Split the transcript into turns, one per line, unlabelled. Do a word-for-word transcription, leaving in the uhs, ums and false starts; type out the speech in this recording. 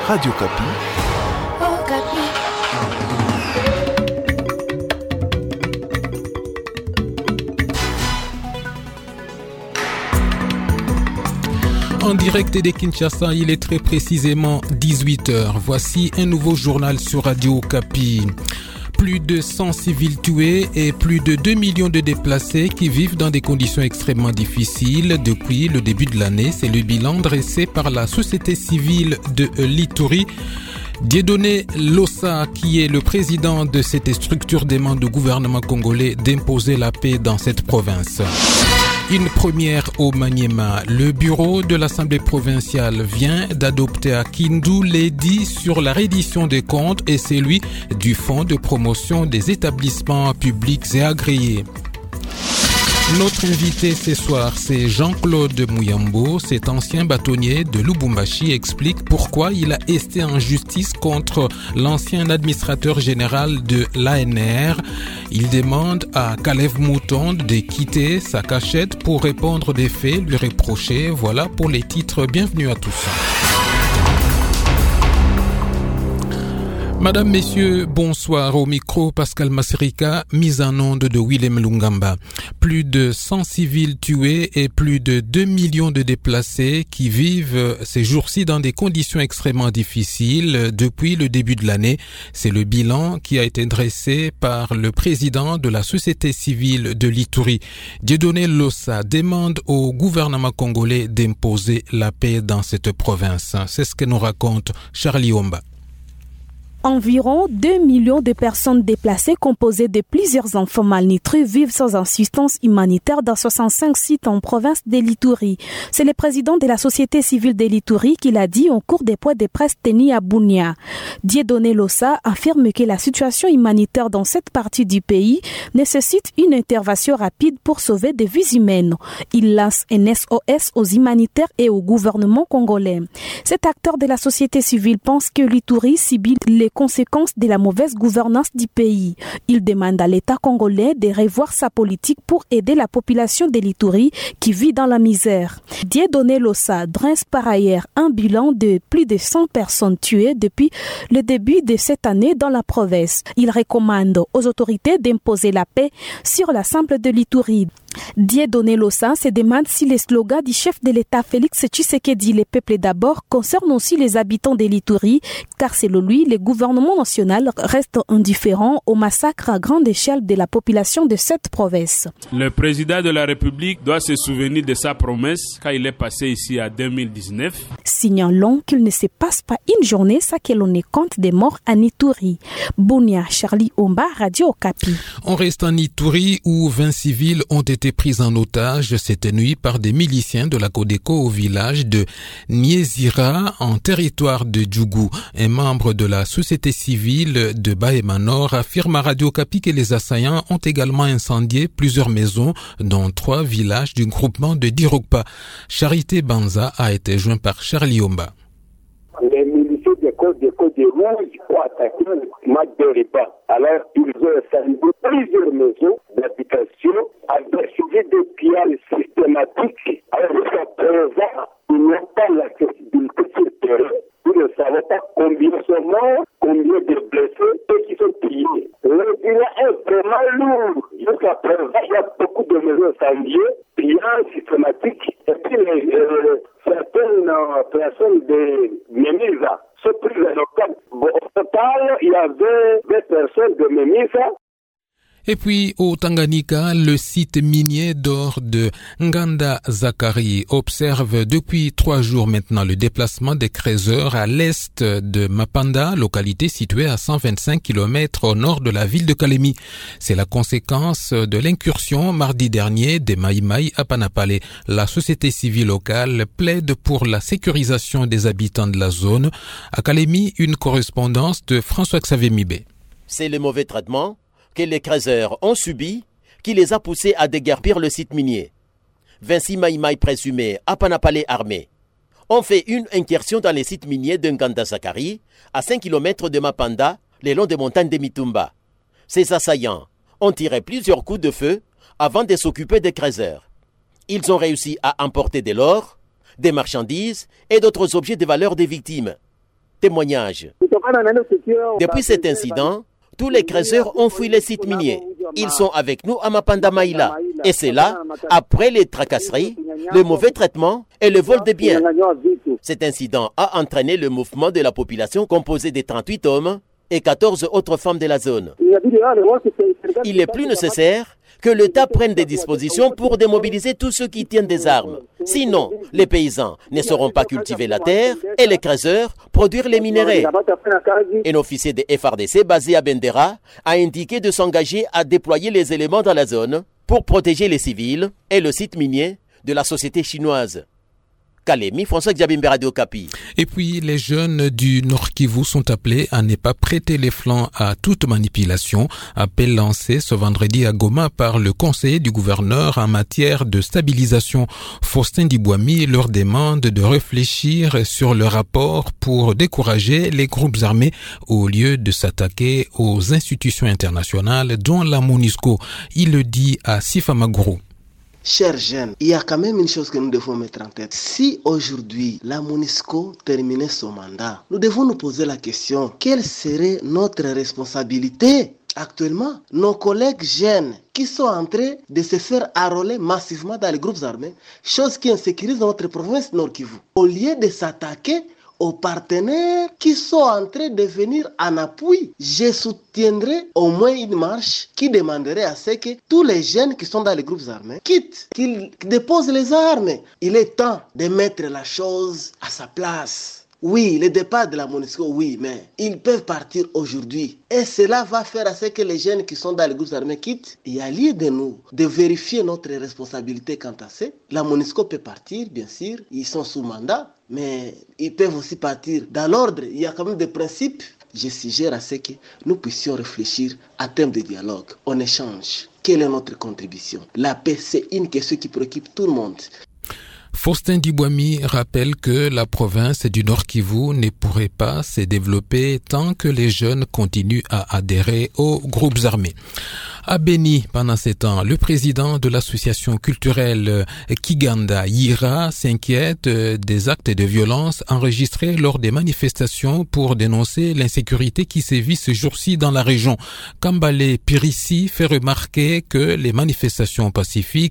Radio Kapi.
Oh, Kapi.
En direct de Kinshasa, il est très précisément dix-huit heures. Voici un nouveau journal sur Radio Kapi. Plus de cent civils tués et plus de deux millions de déplacés qui vivent dans des conditions extrêmement difficiles depuis le début de l'année. C'est le bilan dressé par la société civile de l'Ituri. Dieudonné Lossa, qui est le président de cette structure, demande au gouvernement congolais d'imposer la paix dans cette province. Une première au Maniema. Le bureau de l'Assemblée provinciale vient d'adopter à Kindu l'édit sur la reddition des comptes et celui du Fonds de promotion des établissements publics et agréés. Notre invité ce soir, c'est Jean-Claude Mouyambo. Cet ancien bâtonnier de Lubumbashi explique pourquoi il a esté en justice contre l'ancien administrateur général de l'A N R. Il demande à Kalev Mouton de quitter sa cachette pour répondre des faits lui reprochés. Voilà pour les titres. Bienvenue à tous. Madame, Messieurs, bonsoir. Au micro, Pascal Masirika, mise en onde de Willem Lungamba. Plus de cent civils tués et plus de deux millions de déplacés qui vivent ces jours-ci dans des conditions extrêmement difficiles depuis le début de l'année. C'est le bilan qui a été dressé par le président de la société civile de l'Ituri. Dieudonné Lossa demande au gouvernement congolais d'imposer la paix dans cette province. C'est ce que nous raconte Charlie Omba.
Environ deux millions de personnes déplacées composées de plusieurs enfants malnutris vivent sans assistance humanitaire dans soixante-cinq sites en province de l'Ituri. C'est le président de la société civile de l'Ituri qui l'a dit au cours des points de presse tenus à Bunia. Dieudonné Lossa affirme que la situation humanitaire dans cette partie du pays nécessite une intervention rapide pour sauver des vies humaines. Il lance un S O S aux humanitaires et au gouvernement congolais. Cet acteur de la société civile pense que l'Ituri subit les conséquences de la mauvaise gouvernance du pays. Il demande à l'État congolais de revoir sa politique pour aider la population de l'Ituri qui vit dans la misère. Dieudonné Lossa dresse par ailleurs un bilan de plus de cent personnes tuées depuis le début de cette année dans la province. Il recommande aux autorités d'imposer la paix sur l'ensemble de l'Ituri. Dieudonné Lossa se demande si les slogans du chef de l'État Félix Tshisekedi, le peuple d'abord, concernent aussi les habitants de l'Ituri, car selon lui, le gouvernement national reste indifférent au massacre à grande échelle de la population de cette province.
Le président de la République doit se souvenir de sa promesse quand il est passé ici en deux mille dix-neuf.
Signalons qu'il ne se passe pas une journée sans que l'on ait compte des morts en Ituri. Bunia, Charlie Omba, Radio Okapi.
On reste en Ituri où vingt civils ont été pris en otage cette nuit par des miliciens de la Codeco au village de Niezira en territoire de Djougou. Un membre de la société civile de Baémanor affirme à Radio Kapi que les assaillants ont également incendié plusieurs maisons dont trois villages du groupement de Dirokpa. Charité Banza a été joint par Charlie Omba.
Les miliciens de Codeco de Rouge ont attaqué le match de Riba. Alors, ils ont incendié plusieurs maisons d'habitation avec des pillages systématiques. Alors, jusqu'à présent, il n'y a pas l'accessibilité sur le terrain. Nous ne savons pas combien sont morts, combien de blessés et qui sont pillés. Le bilan est vraiment lourd. Jusqu'à présent, il y a beaucoup de maisons incendiées, pillages systématiques. Et puis, les, euh, certaines euh, personnes de Mémisa sont prises en otage. Bon, au total, il y avait vingt personnes de Mémisa.
Et puis, au Tanganyika, le site minier d'or de Nganda Zakari observe depuis trois jours maintenant le déplacement des creuseurs à l'est de Mapanda, localité située à cent vingt-cinq kilomètres au nord de la ville de Kalemi. C'est la conséquence de l'incursion mardi dernier des Maïmaï à Panapale. La société civile locale plaide pour la sécurisation des habitants de la zone. À Kalemi, une correspondance de François-Xavier Mibé.
C'est le mauvais traitement que les creuseurs ont subi qui les a poussés à déguerpir le site minier. vingt-six Maïmaï présumés à Panapale armés ont fait une incursion dans les sites miniers de Nganda Zakari à cinq kilomètres de Mapanda, le long des montagnes de Mitumba. Ces assaillants ont tiré plusieurs coups de feu avant de s'occuper des creuseurs. Ils ont réussi à emporter de l'or, des marchandises et d'autres objets de valeur des victimes. Témoignage. Depuis cet incident, tous les creuseurs ont fui les sites miniers. Ils sont avec nous à Mapanda-Maïla. Et c'est là, après les tracasseries, le mauvais traitement et le vol de biens. Cet incident a entraîné le mouvement de la population composé de trente-huit hommes et quatorze autres femmes de la zone. Il est plus nécessaire que l'État prenne des dispositions pour démobiliser tous ceux qui tiennent des armes. Sinon, les paysans ne sauront pas cultiver la terre et les creuseurs produire les minéraux. Un officier de F R D C basé à Bendera a indiqué de s'engager à déployer les éléments dans la zone pour protéger les civils et le site minier de la société chinoise. Kalemi, François Xabimbe, Radio Okapi.
Et puis, les jeunes du Nord Kivu sont appelés à ne pas prêter les flancs à toute manipulation. Appel lancé ce vendredi à Goma par le conseiller du gouverneur en matière de stabilisation. Faustin Dibouami leur demande de réfléchir sur le rapport pour décourager les groupes armés au lieu de s'attaquer aux institutions internationales, dont la MONUSCO. Il le dit à Sifa Maguru.
Chers jeunes, il y a quand même une chose que nous devons mettre en tête. Si aujourd'hui la MONUSCO terminait son mandat, nous devons nous poser la question, quelle serait notre responsabilité? Actuellement, nos collègues jeunes qui sont en train de se faire enrôler massivement dans les groupes armés, chose qui insécurise notre province Nord Kivu. Au lieu de s'attaquer aux partenaires qui sont en train de venir en appui, je soutiendrai au moins une marche qui demanderait à ce que tous les jeunes qui sont dans les groupes armés quittent, qu'ils déposent les armes. Il est temps de mettre la chose à sa place. Oui, le départ de la MONUSCO, oui, mais ils peuvent partir aujourd'hui. Et cela va faire à ce que les jeunes qui sont dans les groupes armés quittent. Il y a lieu de nous de vérifier notre responsabilité quant à ça. La MONUSCO peut partir, bien sûr, ils sont sous mandat, mais ils peuvent aussi partir dans l'ordre. Il y a quand même des principes. Je suggère à ce que nous puissions réfléchir à termes de dialogue, en échange. Quelle est notre contribution? La paix, c'est une question qui préoccupe tout le monde.
Faustin Dibouami rappelle que la province du Nord Kivu ne pourrait pas se développer tant que les jeunes continuent à adhérer aux groupes armés. À Beni, pendant ces temps, le président de l'association culturelle Kiganda Yira s'inquiète des actes de violence enregistrés lors des manifestations pour dénoncer l'insécurité qui sévit ce jour-ci dans la région. Kambale Pirissi fait remarquer que les manifestations pacifiques